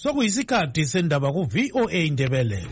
Sokuyisikhathi sendaba ku VOA Indebele.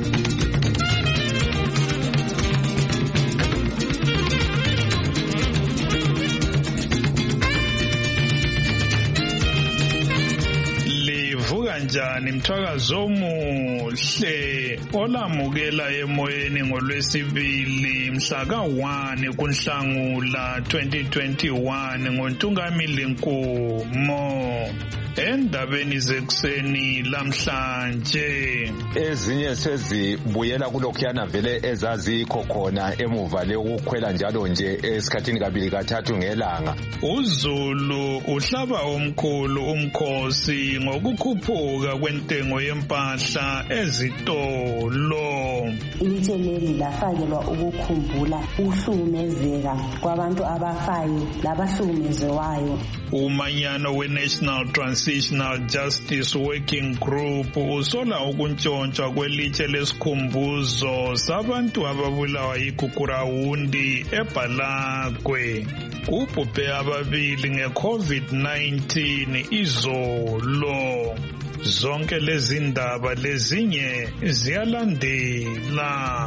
Kanjani mthakazo omuhle olamukela emoyeni ngolwesibili mhla ka-1 kuNhlangula 2021 ngoNtungamili Nkomo. Endabeni zekuseni lamhlanje ezinye sezibuyela kulokhuyana vele ezazikho khona emuva lokukhwela njalo nje esikhathini kabili kathathu ngelanga. uZulu uhlaba omkhulu umkhosi ngokukhuphuka kwentengo yempahla ezitolo. Ilitshe leli lafakelwa ukukhumbula ukuhlukumezeka kwabantu abafayo labahlukumezewayo. Umanyano we-National Transitional Justice Working Group usola ukuntshontshwa kwelitshe lesikhumbuzo sabantu ababulawa yigugurawundi eBhalagwe. Kubhubhe ababili nge-COVID-19 izolo. Zonke lezi ndaba lezinye ziyalandela.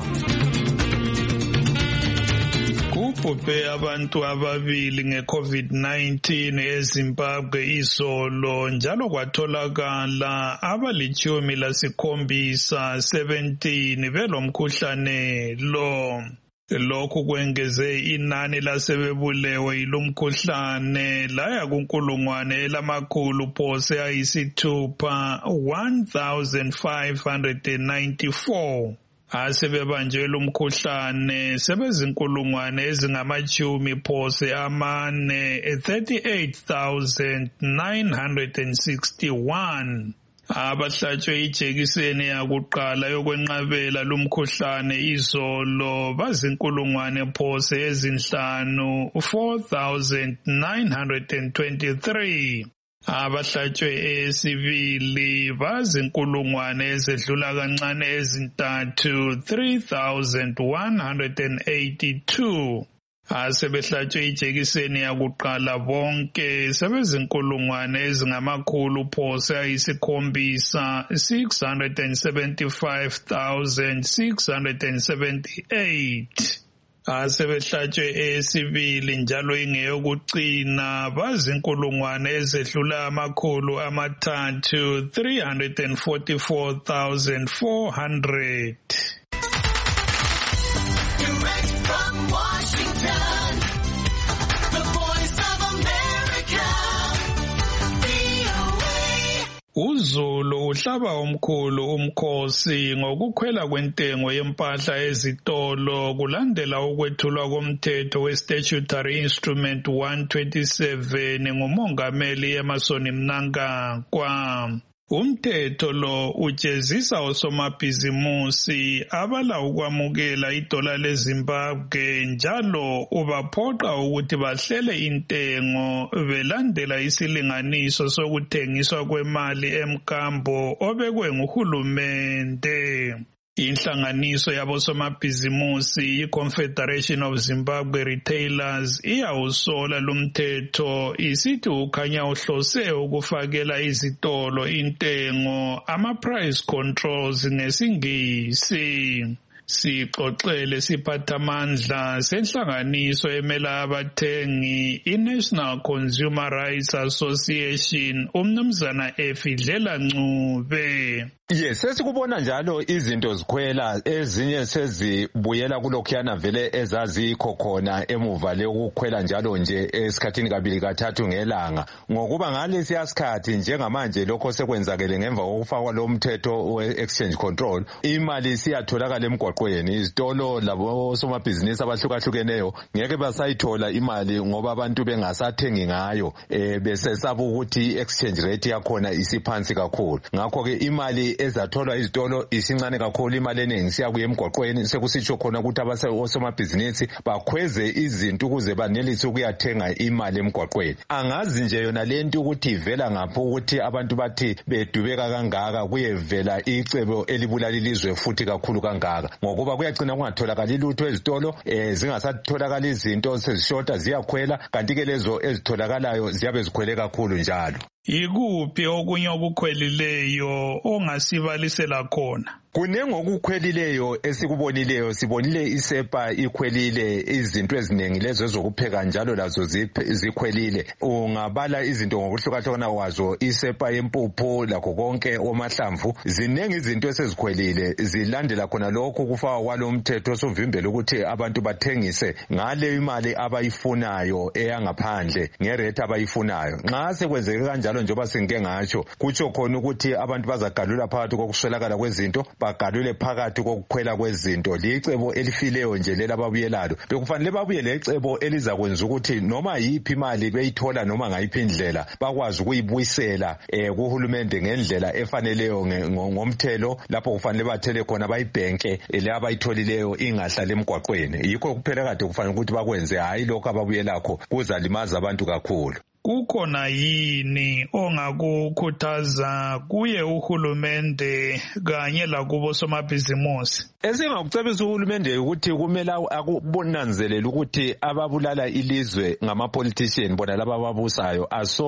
Kubhubhe abantu ababili nge-COVID-19 eZimbabwe izolo njalo kwatholakala abali-17 belomkhuhlane lo. Lokhu kwengeze inani lasebebulewe yilomkhuhlane laya kunkulungwane elamakhulu phose ayisithupha 1594. Asebebanjelwe umkhuhlane sebezinkulungwane ezingamachumi phose amane 38,961. Abahlatshwe ijekiseni yakuqala yokwenqabela lumkhuhlane izolo bazinkulungwane phose ezinhlanu 4,923. Abahlatshwe esibili bazinkulungwane ezedlula kancane ezintathu 3,182. Asebehlatshwe ijekiseni yakuqala bonke sebezinkulungwane ezingamakhulu phose ayisikhombisa 675,678. Asebehlatshwe esibili njalo ingeyokucina bazinkulungwane ezedlula amakhulu amathathu 344,400. uZulu uhlaba omkhulu umkhosi ngokukhwela kwentengo yempahla ezitolo kulandela ukwethulwa komthetho we-Statutory Instrument 127 nguMongameli Emmerson Mnangagwa. Umthetho lo ujezisa osomabhizimusi abala ukwamukela idola leZimbabwe njalo ubaphoqa ukuthi bahlele intengo belandela isilinganiso sokuthengiswa kwemali emkambo obekwe nguhulumende. Inhlanganiso yabosomabhizimusi i-Confederation of Zimbabwe Retailers iyawusola lumthetho isithi ukhanya uhlose ukufakela izitolo intengo ama-price controls ngesingisi. Sixoxele siphathamandla senhlanganiso emela abathengi i-National Consumer Rights Association umnumzana Efidlela Ncube. Yes, sesikubona njalo izinto zikhwela ezinye sezibuyela kulokhuyana vele ezazikho khona emuva lokukhwela njalo nje esikhathini kabili kathathu ngelanga. Ngokuba ngalesi isikhathi njengamanje lokho sekwenzakele ngemva kokufakwa lo mthetho we-exchange control, imali siyatholakala emgwaqweni. Izitolo labo somabhizinisi abahlukahlukeneyo ngeke basayithola imali ngoba abantu bengasathengi ngayo besesaba ukuthi i-exchange rate yakhona isiphansi kakhulu. Ngakho ke imali ezatholwa izitolo isincane kakhulu, imali eningi siyakuya emgwaqweni. Sekusitsho khona ukuthi osomabhizinisi bakhweze izinto ukuze banelise ukuyathenga imali emgwaqweni. Angazi nje yona lento ukuthi ivela ngapho ukuthi abantu bathi bedubeka kangaka, kuyevela icebo elibulala ilizwe futhi kakhulu kangaka ngokuba kuyagcina kungatholakala lutho ezitolo, zingasatholakala izinto sezishota ziyakhwela, kanti ke lezo ezitholakalayo ziyabe zikhwele kakhulu njalo. Yikuphi okunye okukhwelileyo ongasibalisela khona? Kunengi okukhwelileyo esikubonileyo, sibonile isepa ikhwelile, izinto eziningi lezo ezokupheka njalo lazo zikhwelile. Ungabala izinto ngokuhlukahlukana kwazo, isepa yempuphu lakho konke omahlamvu, zinengi izinto esezikhwelile. Zilandela khona lokho kufaka kwalo mthetho osuvimbela ukuthi abantu bathengise ngale imali abayifunayo eyangaphandle ngerate abayifunayo. Nxa sekwenzeke kanjalo njengoba sengike ngatsho, kutsho khona ukuthi abantu bazagalula phakathi kokuswelakala kwezinto, bagalule phakathi kokukhwela kwezinto. Licebo elifileyo nje lela babuyelalo. Bekufanele babuye lecebo elizakwenza ukuthi noma yiphi imali beyithola noma ngayiphi indlela bakwazi ukuyibuyisela kuhulumende ngendlela efaneleyo ngomthelo, lapho kufanele bathele khona bayibhenke le abayitholileyo ingahlala emgwaqweni. Yikho kuphela kade kufanele ukuthi bakwenze, hayi lokho ababuyelakho kuzalimaza abantu kakhulu. Kukhona yini ongakukhuthaza kuye uhulumende kanye lakubo somabhizimusi? Esingakucebisa uhulumende ukuthi kumele akubonanzelele ukuthi ababulala ilizwe ngama-politician bona laba ababusayo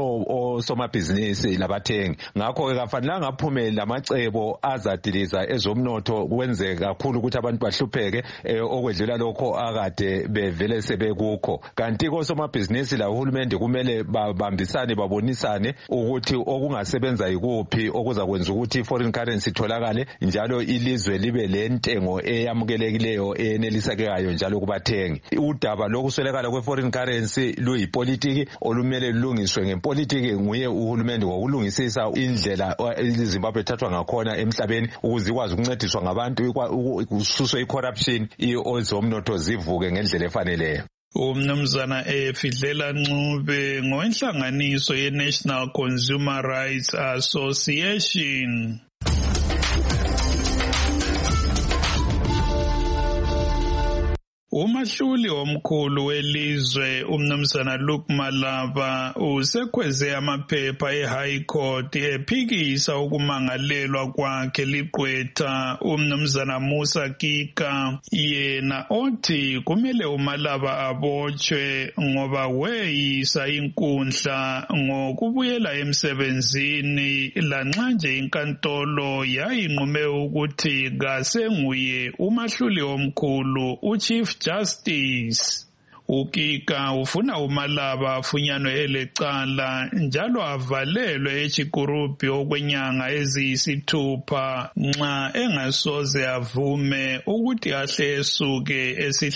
osomabhizinisi labathengi. Ngakho-ke kafanelanga aphume lamacebo azadiliza ezomnotho kwenze kakhulu ukuthi abantu bahlupheke okwedlula lokho akade bevele sebekukho. Kanti kosomabhizinisi la uhulumende kumele babambisane babonisane ukuthi okungasebenza yikuphi okuzakwenza ukuthi foreign currency itholakale njalo ilizwe libe lentengo eyamukelekileyo enelisekayo njalo kubathengi. Udaba lokuswelakala kwe-foreign currency luyipolitiki olumele lulungiswe ngepolitiki nguye uhulumende ngokulungisisa indlela iZimbabwe ethathwa ngakhona emhlabeni ukuze ikwazi ukuncediswa ngabantu, kususwe i-corruption, ezomnotho zivuke ngendlela efaneleyo. Umnumzana Fidlela Ncube ngowenhlanganiso ye-National Consumer Rights Association. Umahluli omkhulu welizwe umnumzana Luke Malaba usekhweze amaphepha eHigh Court ephikisa ukumangalelwa kwakhe ligqwetha umnumzana Musa Kika, yena othi kumele uMalaba abotshwe ngoba weyisa inkundla ngokubuyela emsebenzini lanxa nje inkantolo yayinqume ukuthi kasenguye umahluli omkhulu uChief Justice. Ukika ufuna uMalaba afunyanwe elecala njalo avalelwe eChikurupi okwenyanga eziyisithupha nxa engasoze avume ukuthi ahle esuke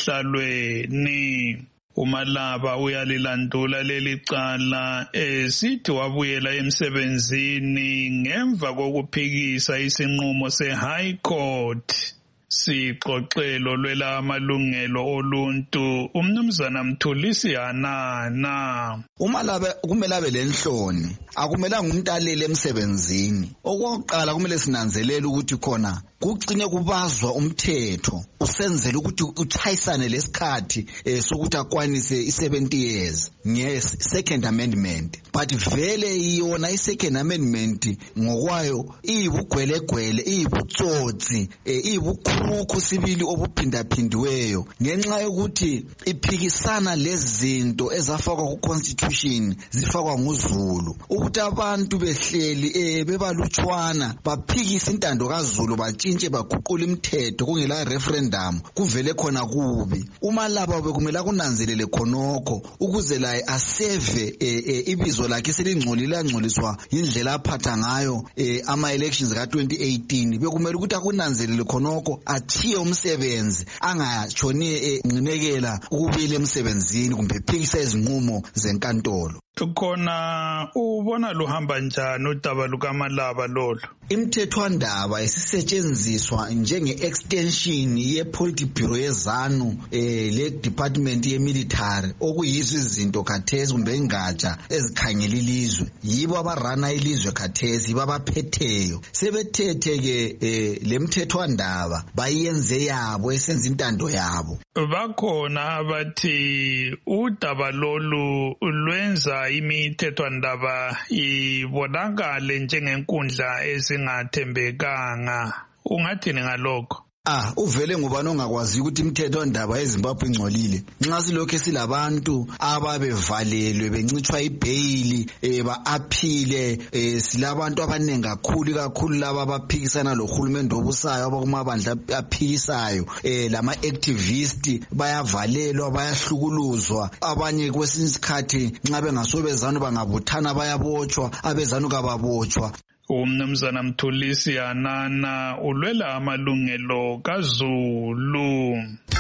esihlalweni. uMalaba uyalilandula leli cala esithi wabuyela emsebenzini ngemva kokuphikisa isinqumo seHigh Court. Sixoxelo lwela amalungelo oluntu umnumzana Mthulisi Hanana. uMalaba kumele abe lenhloni, akumelanga umuntu alele emsebenzini. Okokuqala kumele sinanzelele ukuthi khona kugcine kubazwa umthetho usenzela ukuthi uchayisane lesikhathi sokuthi akwanise i70 years yes second amendment, but vele iyona i-second amendment ngokwayo iyibugwelegwele, iyibutsotsi, iyibukhukhu sibili obuphindaphindiweyo ngenxa yokuthi iphikisana lezinto ezafakwa ku-constitution zifakwa nguZulu ukuthi abantu behleli bebalutshwana baphikisa intando kaZulu batshintshe baguqula imithetho kungela referendum kuvele khona kubi. uMalaba bekumele kunanzelele khonokho ukuze la aseve ibizo lakhe selingcolile angcoliswa indlela aphatha ngayo ama-elections ka-2018. bekumele ukuthi akunanzelele khonokho athiye umsebenzi angatshoni nqinekela ukubuyela emsebenzini kumbe ephikisa izinqumo zenkantolo. Khona ubona luhamba njani udaba lukaMalaba lolo? Imthethwandaba isisetshenziswa njenge-extension ye-Politburo yeZANU le-Department ye-Military okuyizo izinto khathesi kumbe ingatsha ezikhangela ilizwe. Yibo abarana ilizwe khathesi, yibo abaphetheyo. Sebethethe-ke lemthethwandaba bayenze yabo esenza intando yabo. Bakhona abathi udaba lolu lwenza imithethwandaba ibonakale njengenkundla ezingathembekanga. Ungathini ngalokho? uvele ngubani ongakwazi ukuthi imithetho ndaba eZimbabwe ingcolile nxa silokho silabantu ababevalelwe bencitshwa ibail ba-aphile silabantu abaningi kakhulu laba abaphikisana lohulumende obusayo abakumabandla aphikisayo lama-activist bayavalelwa bayahlukuluzwa abanye kwesinye isikhathi nxa bengasobezanu bangabuthana bayabotshwa abezanu kababotshwa. Umnumzana Mthulisi Hanana ulwela amalungelo kaZulu.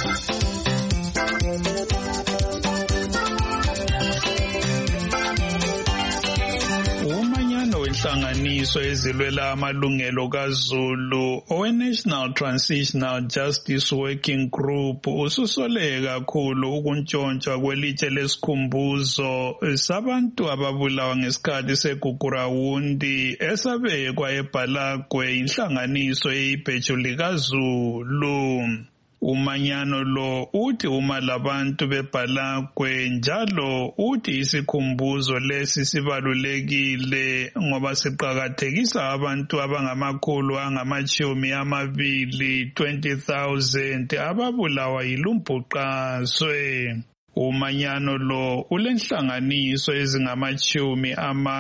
Inhlanganiso ezilwela amalungelo kaZulu owe-National Transitional Justice Working Group ususole kakhulu ukuntshontsha kwelitshe lesikhumbuzo sabantu ababulawa ngesikhathi segugurawundi esabekwa eBhalagwe inhlanganiso eyibheju likaZulu. Umanyano lo uthi uma labantu beBhalagwe njalo uthi isikhumbuzo lesi sibalulekile ngoba siqhakathekisa abantu abangamakhulu angamashumi amabili 20,000 ababulawa yilumbhuqazwe. Umanyano lo ulenhlanganiso ezingamashumi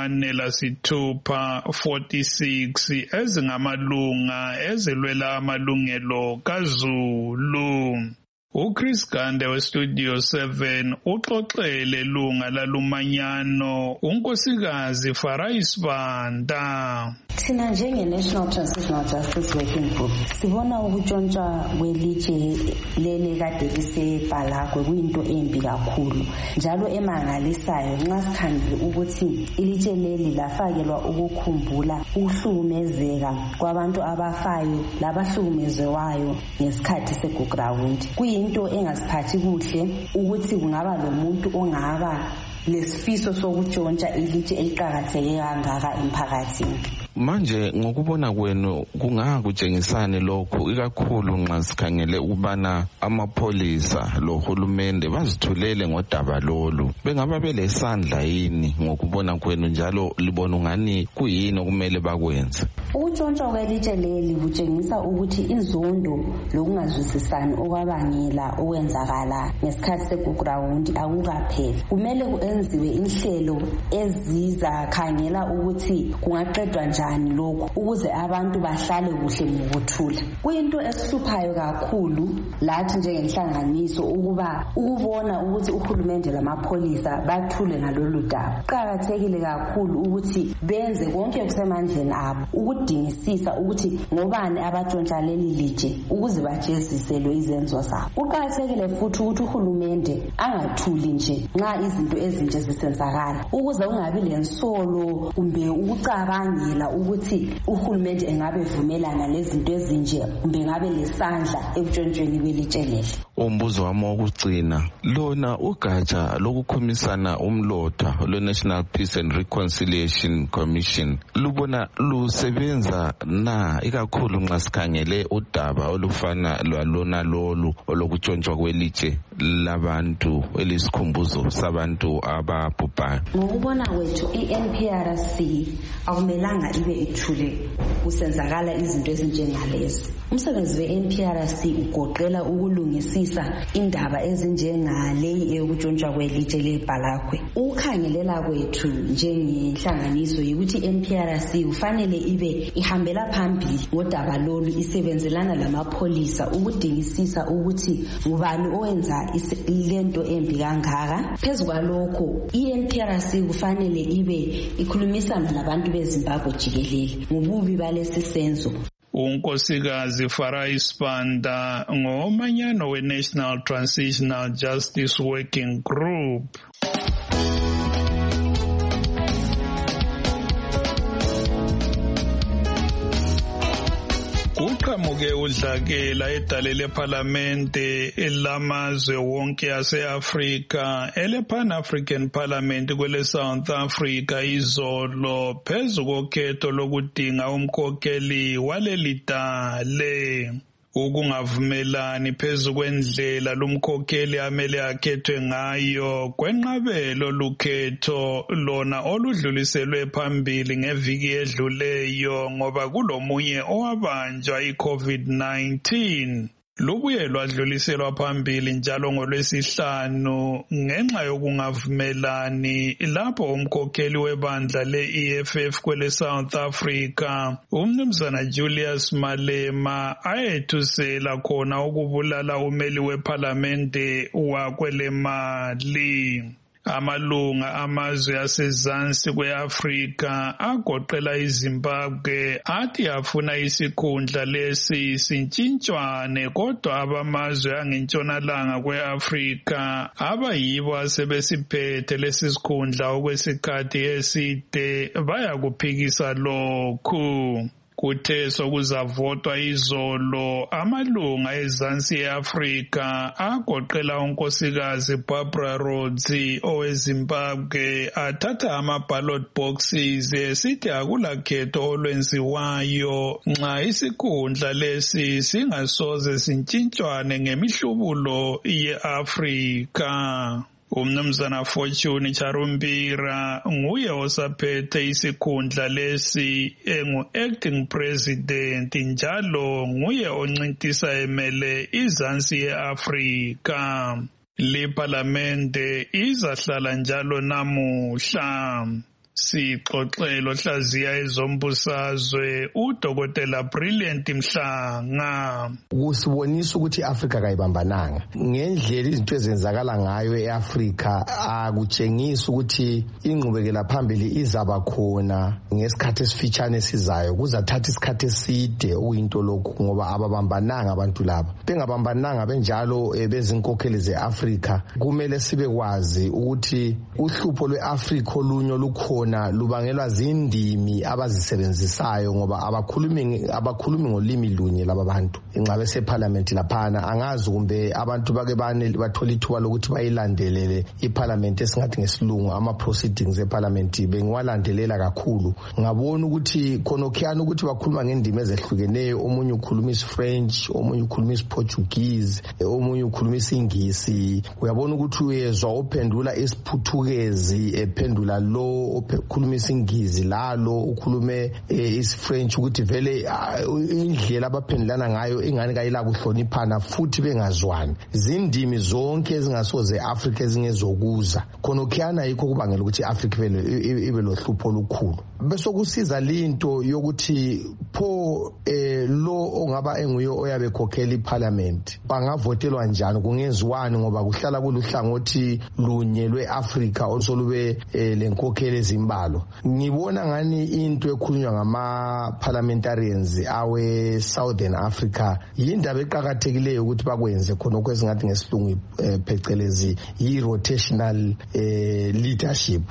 46 46 ezingamalunga ezilwela amalungelo kaZulu. uChris Gande weStudio 7 uxoxele lunga lalumanyano unkosikazi Farais Banda. Thina njenge-National Transitional Justice Working Group sibona ukutshontsha kwelitshe leli kade liseBhalagwe kuyinto embi kakhulu njalo emangalisayo nxa sikhangele ukuthi ilitshe leli lafakelwa ukukhumbula ukuhlukumezeka kwabantu abafayo labahlukumezewayo ngesikhathi segugurawundi. Kuyinto engasiphathi kuhle ukuthi kungaba lomuntu ongaba lesifiso sokutshontsha ilitshe eliqhakatheke kangaka emphakathini. Manje ngokubona kwenu kungakutshengisani lokho ikakhulu nxa sikhangele ukubana amapholisa lohulumende bazithulele ngodaba lolu bengaba belesandla yini ngokubona kwenu njalo libona ungani kuyini okumele bakwenze? Ukutshontsha kwelitshe leli kutshengisa ukuthi inzondo lokungazwisisani okwabangela okwenzakala ngesikhathi segugurawundi akukapheli. Kumele kuenziwe inhlelo ezizakhangela ukuthi kungaqedwa njani lokhu ukuze abantu bahlale kuhle ngokuthula. Kuyinto esihluphayo kakhulu lathi njengenhlanganiso ukubona ukuthi uhulumende lamapholisa bathule ngalolu daba. Kuqakathekile kakhulu ukuthi benze konke okusemandleni abo ukudingisisa ukuthi ngobani abatshontsha leli litshe ukuze bajeziselwe izenzo zabo. Kuqakathekile futhi ukuthi uhulumende angathuli nje nxa izinto ezinje zisenzakala ukuze ungabi lensolo kumbe ukucabangela ukuthi uhulumende engabe vumelana lezinto ezinje kumbe ngabe lesandla ekutshontshweni kwelitshe leli. Umbuzo wami wokugcina lona ugatsha lokukhomisana umlotha lwe-National Peace and Reconciliation Commission lubona lusebenza na ikakhulu nxa sikhangele udaba olufana lwalona lolu olokutshontsha kwelitshe labantu elisikhumbuzo sabantu ababhubhayo? Ngokubona kwethu i-NPRC akumelanga ibe ithule kusenzakala izinto ezinjengalezi. Umsebenzi we-NPRC ugoqela ukulungisisa indaba ezinjengaleyi eyokutshontsha kwelitshe leBhalagwe. Ukukhangelela kwethu njengenhlanganiso yikuthi i-NPRC kufanele ibe ihambela phambili ngodaba lolu isebenzelana lamapholisa ukudingisisa ukuthi ngubani owenza lento embi kangaka. Phezu kwalokho i-NPRC kufanele ibe ikhulumisana nabantu beZimbabwe jikelele ngobubi balesi senzo. unkosikazi Farais Banda ngomanyano we-National Transitional Justice Working Group. Kuqhamuke udlakela edale lephalamende elamazwe wonke ase-Afrika ele-Pan-African Parliament kwele South Africa izolo phezu kokhetho lokudinga umkhokheli waleli dale. Ukungavumelani phezu kwendlela lumkhokheli amele akhethwe ngayo kwenqabelo lukhetho lona oludluliselwe phambili ngeviki edluleyo ngoba kulomunye owabanjwa i-COVID-19. Lubuye lwadluliselwa phambili njalo ngolwesihlanu ngenxa yokungavumelani lapho umkhokheli webandla le-EFF kwele South Africa umnumzana Julius Malema ayethusela khona ukubulala umeli wephalamende wakwele Mali. Amalunga amazwe asezansi kwe-Afrika agoqela iZimbabwe athi afuna isikhundla lesi sintshintshwane kodwa abamazwe angentshonalanga kwe-Afrika abayibo asebesiphethe lesi sikhundla okwesikhathi eside bayakuphikisa lokhu. Kuthe sokuzavotwa izolo amalunga ezansi e-Afrika agoqela unkosikazi Barbara Rhodes oweZimbabwe athatha ama-ballot boxes esithi akulakhetho olwenziwayo nxa isikhundla lesi singasoze sintshintshwane ngemihlubulo ye-Afrika. Umnumzana Fortune Charumbira nguye osaphethe isikhundla lesi engu-acting president njalo nguye oncintisa emele izansi ye-Afrika. Lipalamende izahlala njalo namuhla. Sixoxelo hlaziya ezombusazwe uDokotela Brilliant Mhlanga. Kusibonisa ukuthi iAfrika kayibambananga ngendlela izinto ezenzakala ngayo eAfrika akutshengisa ukuthi ingqubekela phambili izaba khona ngesikhathi esifitshane esizayo. Kuzathatha isikhathi eside uyinto lokhu ngoba ababambananga abantu laba. Bengabambananga benjalo bezinkokheli zeAfrika kumele sibe kwazi ukuthi uhlupho lweAfrika olunye lukhona lubangelwa zindimi abazisebenzisayo ngoba abakhulumi ngolimi lunye laba bantu. Inxabe seParliament laphana angazi kumbe abantu bake bathola ithuba lokuthi bayilandelele iParliament esingathi ngesilungu ama proceedings eParliament bengiwalandelela kakhulu. Ngabona ukuthi khonokhiyana ukuthi bakhuluma ngendimi ezehlukeneyo, omunye ukhuluma isiFrench, omunye ukhuluma isiPortuguese, omunye ukhuluma isingisi. Uyabona ukuthi uyezwa ophendula isiPhuthukezi ephendula lo ukhuluma isingisi lalo ukhulume isiFrench ukuthi vele indlela abaphendulana ngayo ingane kayila kuhloniphana futhi bengazwani. Zindimi zonke ezingasoze eAfrika ezingezokuza khonokhiyana yikho kubangela ukuthi iAfrika ibe lohlupho olukhulu. Bese kusiza linto yokuthi pho lo ongaba enguye oyabe khokhela iParliament bangavotelwa njani kungenziwani ngoba kuhlala kuluhlangothi lunye lweAfrika olsolube lenkokheli ezimbalo. Ngibona ngani into ekhulunywa ngama-parliamentarians awe Southern Africa yindaba eqhakathekileyo ukuthi bakwenze khona okwezingathi ngesilungu phecelezi yi-rotational leadership.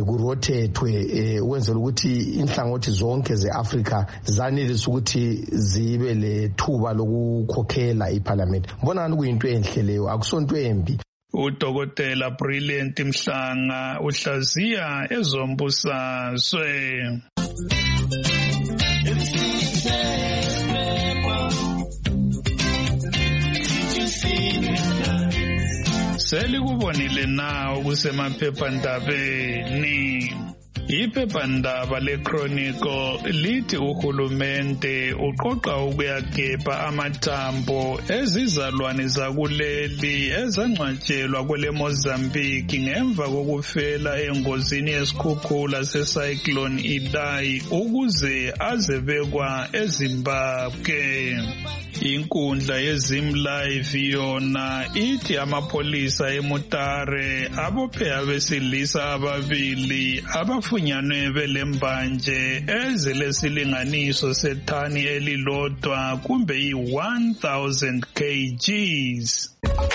Kurotethwe ukwenzela ukuthi inhlangothi zonke ze-Africa zanelisa ukuthi zibe lethuba lokukhokhela iParliament. Mbona ngani kuyinto enhle leyo, akusonto embi. uDokotela Brilliant Mhlanga uhlaziya ezombusazwe. Selikubonile na kusemaphephandabeni. Iphephandaba leChronicle lithi uhulumende uqoqa ukuyagebha amathambo ezizalwane zakuleli ezangcwatshelwa kwele Mozambique ngemva kokufela engozini yesikhukhula secyclone Idai ukuze azebekwa eZimbabwe. Inkundla yeZimLive yona ithi amapolisa eMutare abophe abesilisa ababili abafunyanwe belembanje ezilesilinganiso sethani elilodwa kumbe i-1000 kgs.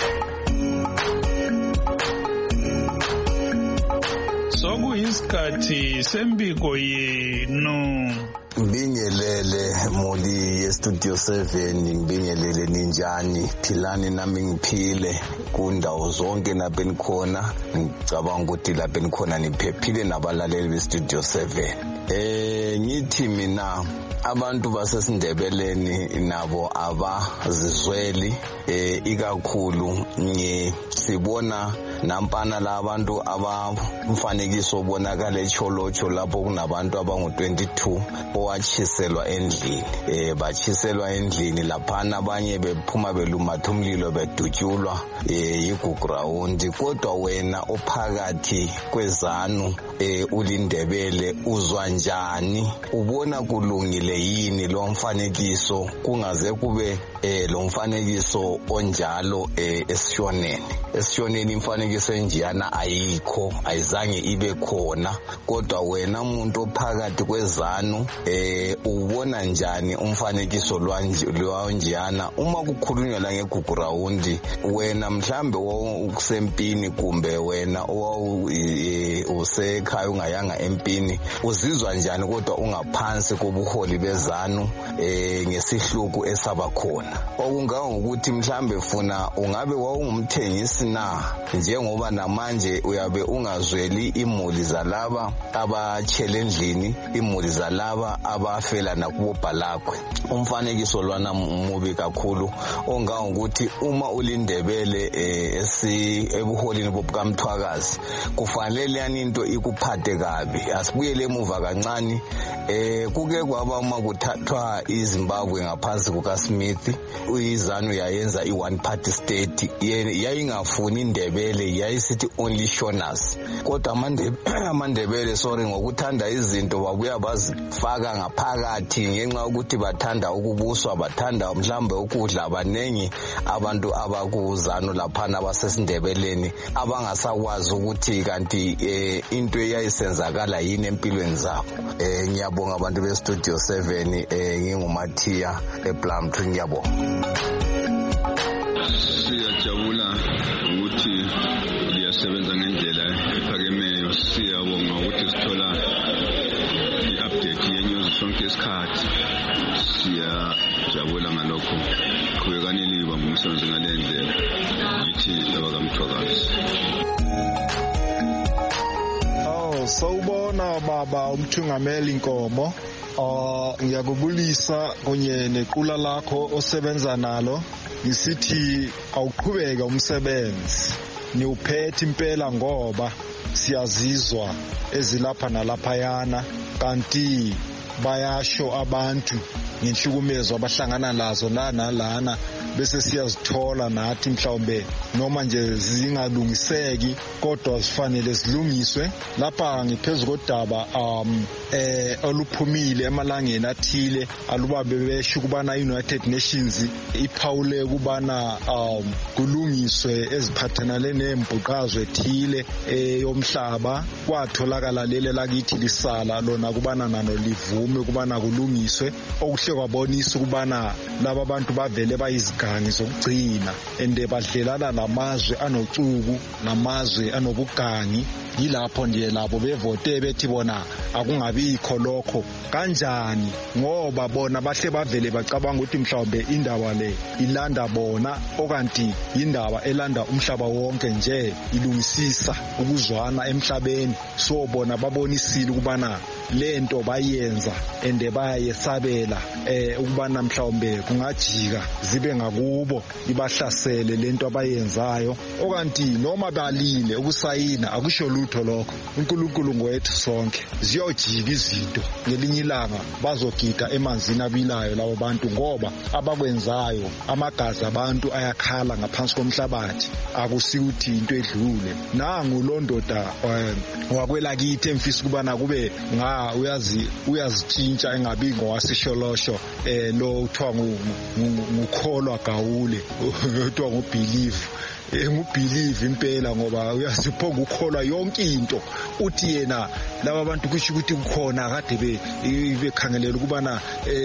Sokuyisikhathi sembiko yenu. Ngibingelele muli yeStudio 7, ngibingelele ninjani, philani nami ngiphile kundawo zonke lapho nikhona. Ngicabanga ukuthi lapho nikhona niphephile nabalaleli beStudio 7. Ngithi mina abantu basesindebeleni nabo abazizweli ikakhulu sibona nampana la abantu abamfanekiso obonakala eCholocho lapho kunabantu abangu-22 owachiselwa endlini bachiselwa endlini laphana abanye bephuma belumatha umlilo bedutyulwa yigugrawundi kodwa wena ophakathi kwezanu ulindebele uzwa njani ubona kulungile yini lo mfanekiso kungaze kube lo mfanekiso onjalo esishoneni imfanekiso enjiyana ayikho ayizange ibe khona kodwa wena umuntu ophakathi kwezanu ubona njani umfanekiso lwanjiyana uma kukhulunywa la ngegugrawundi wena mhlambe usempini kumbe wena usekhaya ungayanga empini uzizwa njani kodwa ungaphansi kobuholi bezanu ngesihluku esabakhona okungangokuthi mhlambe funa ungabe wawungumthengisi na njengoba namanje uyabe ungazweli imuli zalaba abachele endlini imuli zalaba abafela nakubobhalakwe umfanekiso lwana mubi kakhulu ongangokuthi uma ulindebele ebuholini bobukamthwakazi kufanele yaninto ikuphathe kabi asibuyele emuva kancane kuke kwaba uma kuthathwa iZimbabwe ngaphansi kukaSmith uyizanu yayenza i-one party state yayingafuni indebele yayisithi only shoners kodwa amandebele ngokuthanda izinto babuya bazifaka ngaphakathi ngenxa yokuthi bathanda ukubuswa bathanda mhlambe ukudla abanengi abantu abakuzanu laphana abasesindebeleni abangasakwazi ukuthi kanti into eyayisenzakala yini empilweni zabo ngiyabonga abantu bestudio 7 nginguMathiya eBlumthun ngiyabonga siyajabula ukuthi liyasebenza ngendlela ephakemeyo siyabonga ukuthi sithola i-update yenews sonke isikhathi siyajabula ngalokho qhubekani liba ngomsebenzi ngale ndlela yithi abakamthwakazi sawubona baba umthungameli Nkomo ngiyakubulisa kunye nequla lakho osebenza nalo ngisithi awuqhubeka umsebenzi niuphethe impela ngoba siyazizwa ezilapha nalaphayana kanti bayasho abantu ngenhlukumezo abahlangana lazo lana bese siyazithola nathi mhlawumbe noma nje zingalungiseki kodwa zifanele zilungiswe lapha ngiphezulu kodaba oluphumile emalangeni athile aluba bebesho kubana United Nations iphawule kubana kulungiswe eziphathanale nembhuqazo ethile yomhlaba kwatholakala lele lakithi lisala lona kubana nano livume kubana kulungiswe okuhle kwabonisa kubana laba bantu bavele bayizigangi zokugcina ende badlelana namazwe anocuku namazwe anobugangi yilapho nje labo bevote bethi bona akungabikho lokho kanjani ngoba bona bahle bavele bacabanga ukuthi mhlawumbe indaba le ilanda bona okanti indaba elanda umhlaba wonke nje ilungisisa ukuzwana emhlabeni so bona babonisile kubana lento bayenza ende bayesabela ukubana mhlawumbe kungajika zibe ngakubo ibahlasele lento abayenzayo okanti noma balile ukusayina akusho lutho lokho uNkulunkulu ngwethu sonke ziyojika izinto ngelinye ilanga bazogida emanzini abilayo labo bantu ngoba abakwenzayo amagazi abantu ayakhala ngaphansi komhlabathi akusikuthi into edlule nangu londoda wakwelakithi emfisa kubana kube uyazitshintsha engabi ngowasisholosho lo uthiwa ngukholwa gawule uthiwa ngubelieve ngubelieve impela ngoba uyaziphonga ukholwa yonke into uthi yena laba abantu kusho ukuthi kukhona kade bekhangelela ukubana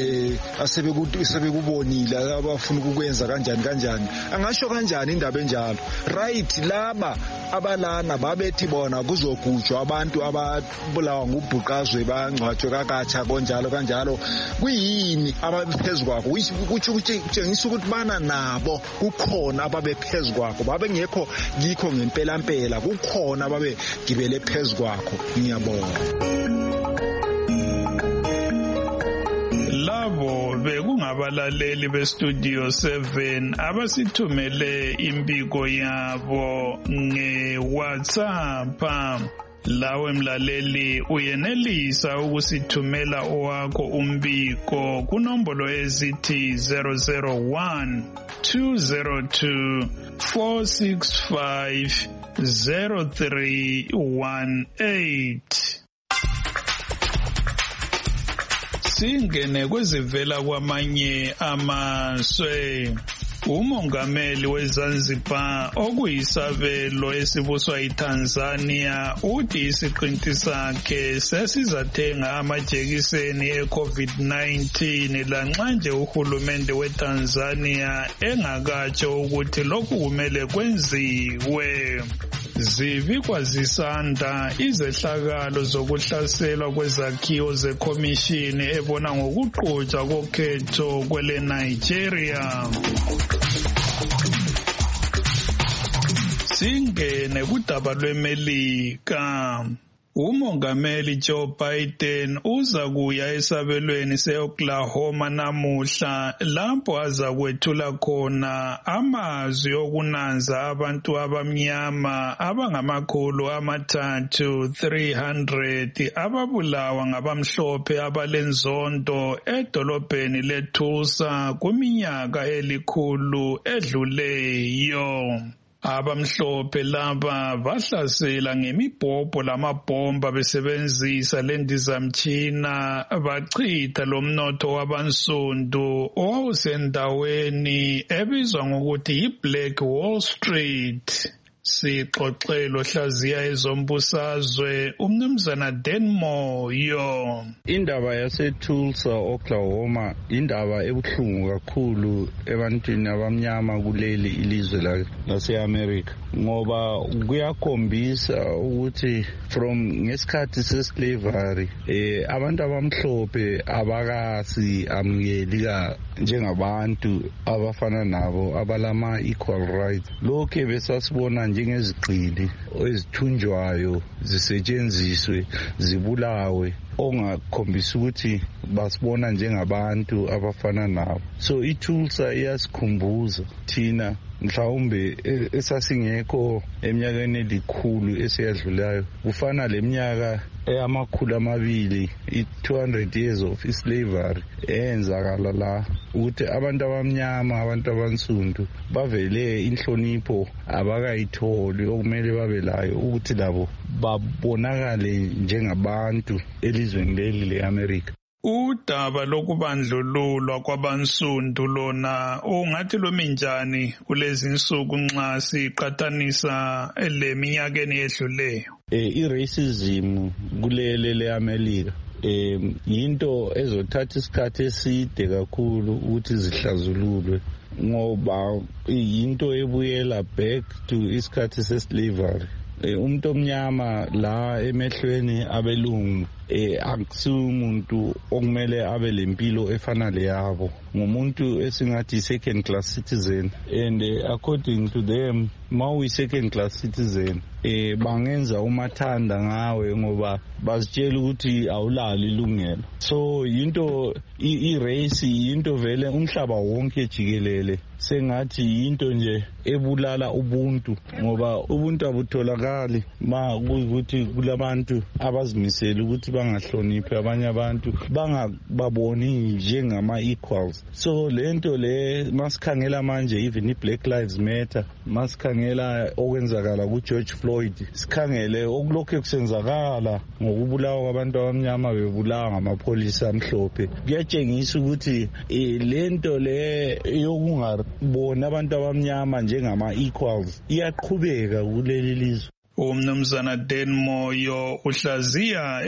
asebekubonile abafuna ukukwenza kanjani angasho kanjani indaba enjalo right laba abalana babethi bona kuzogujwa abantu ababulawa ngubhuqazwe bangcwatshwe kakatsha kanjalo kuyini abaphezukako kuthi kutshengisa ukuthi bana nabo kukhona ababephezukako babengekho ngikho ngempela kukhona ababegibele phezukako ngiyabonga labo bekungabalaleli bestudio 7 abasithumele imbiko yabo nge-WhatsApp. Lawe mlaleli uyenelisa ukusithumela owakho umbiko kunombolo ezithi 001 202 465 0318. Singene kwezivela kwamanye amazwe. Umongameli weZanzibar okuyisabelo esibuswa yiTanzania uthi isiqinti sakhe sesizathenga amajekiseni eCovid-19 lanxa nje uhulumende weTanzania engakatsho ukuthi lokhu kumele kwenziwe. Zibikwa zisanda izehlakalo zokuhlaselwa kwezakhiwo zekhomishini ebona ngokuqhutshwa kokhetho kwele Nigeria. Singene kudaba lweMelika. Umongameli Joe Biden uza kuya esabelweni se-Oklahoma namuhla lapho aza kwethula khona amazwi okunanza abantu abamnyama abangama300 ababulawa ngabamhlophe abalenzondo edolobheni leTulsa kuminyaka elikhulu edluleyo. Abamhlophe laba bahlasela ngemibhobho lamabhomba besebenzisa lendizamtshina bachitha lomnotho wabansundu owawusendaweni ebizwa ngokuthi yi-Black Wall Street. Sixoxelo hlaziya ezombusazwe umnumzana Denmore. Indaba yaseTulsa, Oklahoma indaba ebuhlungu kakhulu ebantwini abamnyama kuleli ilizwe lase-America ngoba kuyakhombisa ukuthi from ngesikhathi seslavery abantu abamhlophe abakasi amukeli njengabantu abafana nabo abalama equal rights. Lokho besasibona njengezigqili ezithunjwayo zisetshenziswe zibulawe ongakhombisa ukuthi basibona njengabantu abafana nabo. So iTulsa iyasikhumbuza thina mhlawumbe esasingekho eminyakeni elikhulu esiyadlulayo kufana leminyaka eyamakhulu amabili i-200 years of slavery eyenzakala la ukuthi abantu abamnyama abantu abansundu bavele inhlonipho abakayitholi okumele babe layo ukuthi labo babonakale njengabantu elizweni leli le-America. Udaba lokubandlululwa kwabansundu lona ungathi luminjani kulezi insuku nxa siqathanisa leminyakeni edluleyo? I-racism kuleli le-America yinto ezothatha isikhathi eside kakhulu ukuthi zihlazululwe ngoba yinto ebuyela back to isikhathi seslavery. Umuntu omnyama la emehlweni abelungu akusumuntu okumele abe lempilo efana leyabo, ngumuntu esingathi second class citizen, and according to them mawu second class citizen bangenza umathanda ngawe ngoba bazitshela ukuthi awulali ilungelo. So yinto i-race yinto vele umhlaba wonke jikelele sengathi yinto nje ebulala ubuntu ngoba ubuntu abutholakali ma kuyikuthi kulabantu abazimisela ukuthi bangahloniphi abanye abantu bangababoni njengama-equals. So lento le masikhangela manje even i-Black Lives Matter, masikhangela okwenzakala ku-George Floyd, sikhangele okulokhu kusenzakala ngokubulawa kwabantu abamnyama bebulawa ngamapholisa amhlophe, kuyatshengisa ukuthi lento le yokungaboni abantu abamnyama njengama-equals iyaqhubeka kuleli lizwe. Umnumzana Denmore uhlaziya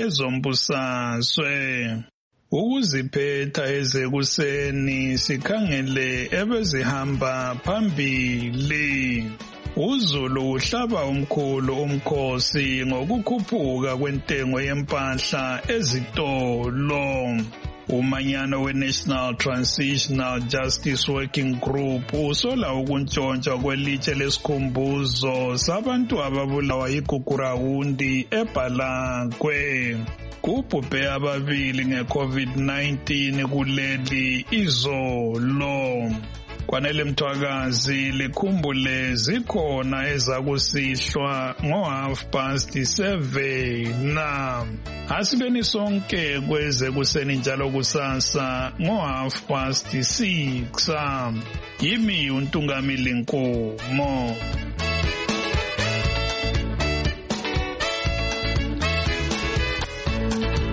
ezombusazwe. Ukuziphetha ezekuseni sikhangele ebezihamba phambili. uZulu uhlaba umkhulu umkhosi ngokukhuphuka kwentengo yempahla ezitolo. umanyano we-National Transitional Justice Working Group usola ukuntshontsha kwelitshe lesikhumbuzo sabantu ababulawa yiGugurawundi eBhalangwe. Kubhubhe ababili nge-COVID-19 kuleli izolo. Kwanele Mthwakazi likhumbule zikhona ezakusihlwa ngo7:30 asibeni sonke kweze kuseni njalo kusasa ngo6:30 yimi uNtungamili Nkomo.